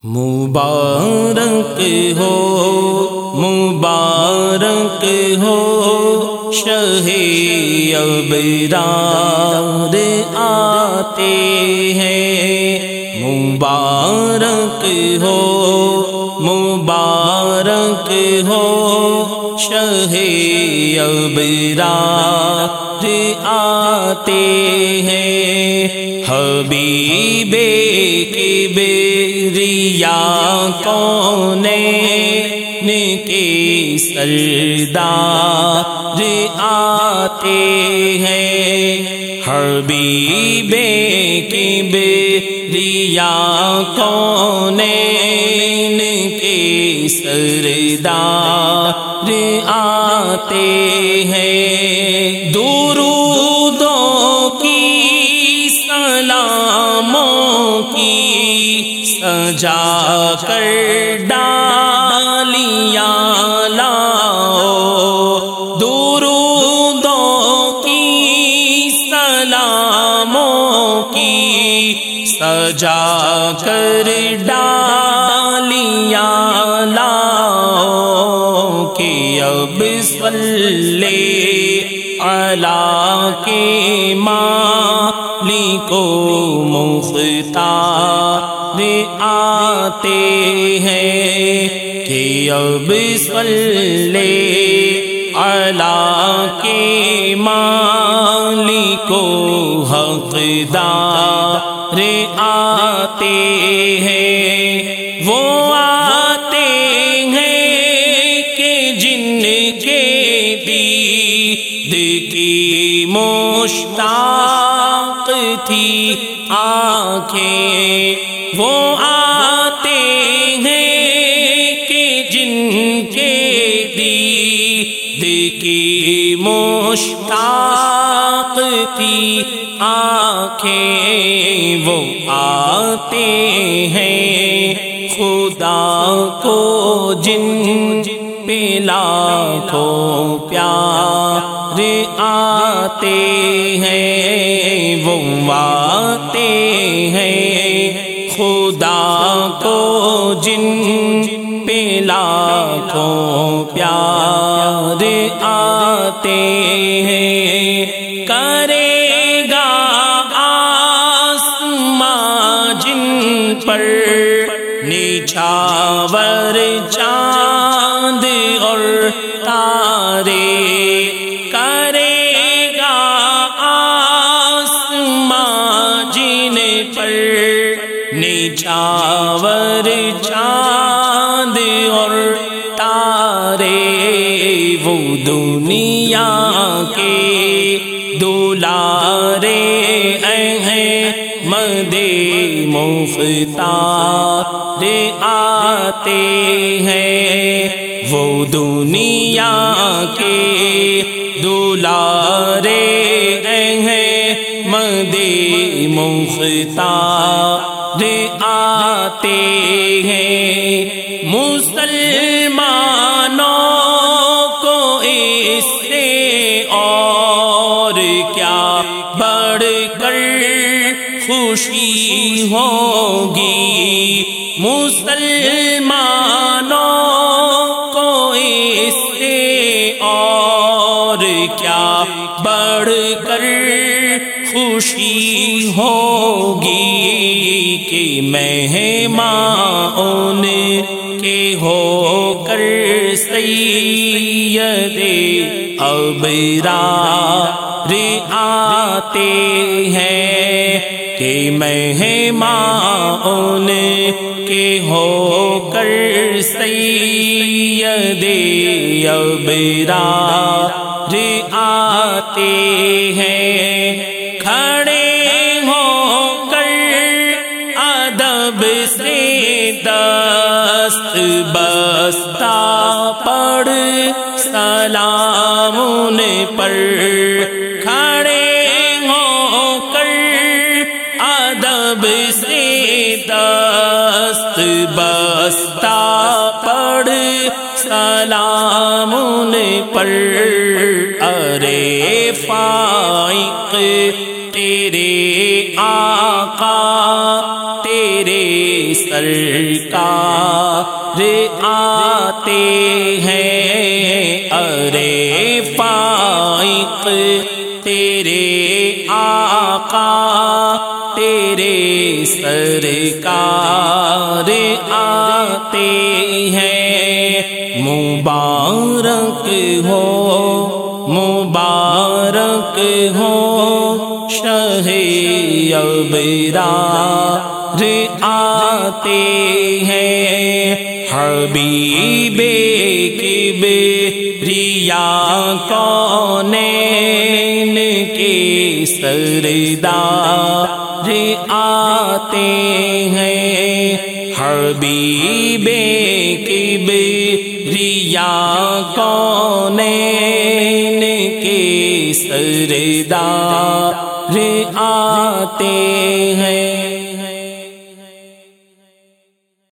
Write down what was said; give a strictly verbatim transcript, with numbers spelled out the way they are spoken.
مبارک ہو مبارک ہو شہ ابرار آتے ہیں، مبارک ہو مبارک ہو شہ ابرار آتے ہیں، حبیب کبریا کونین کے سردار آتے ہیں، حبیب کبریا کونین کے سردار آتے ہیں، درودوں کی سلاموں کی سجا کر ڈالیاں لاؤ، درودوں کی سلاموں کی سجا کر ڈالیاں لاؤ، کہ اب صلی علی کے مالک و مختار آتے ہیں، کہ اب صلی علی کے مالک و حقدار آتے ہیں، وہ آتے ہیں کہ جن کے دید کی مشتاق تھی آنکھیں، وہ آتے ہیں کہ جن کے دید کی مشتاق تھی آنکھیں، وہ آتے ہیں خدا کو جن پہ لاکھوں پیار آتے ہیں، وہ آتے ہیں خدا کو جن پہ لاکھوں پیار آتے ہیں، کرے گا آسماں جن پر نچھاور چاند اور تارے، کرے گا آسماں جن پر نچھاور چاند اور تارے، وہ دنیا کے دلارے احمد مختار آتے ہیں، وہ دنیا کے دلارے احمد مختار آتے ہیں، مسلمانوں کو اس سے اور کیا بڑھ کر خوشی ہوگی، مسلمانوں کو اس سے اور کیا بڑھ کر خوشی ہوگی، کہ مہمان کے ہو کر سید ابرار آتے ہیں، کہ مہمان کے ہو کر سید ابرار آتے ہیں، کھڑے ہو کر ادب سے دست بستہ پڑھ سلام ان پر، کھڑے ہو کر ادب سے دست بستہ پڑھ سلام ان پر، ارے فائق تیرے آقا تیرے سر سرکار آتے ہیں، ارے فائق تیرے آقا تیرے سرکار آتے ہیں، مبارک ہو مبارک ہو شہ ابرار آتے ہیں، حبیب کبریا کونین کے سردار آتے ہیں، حبیب کبریا کونین کے سردار آتے ہیں۔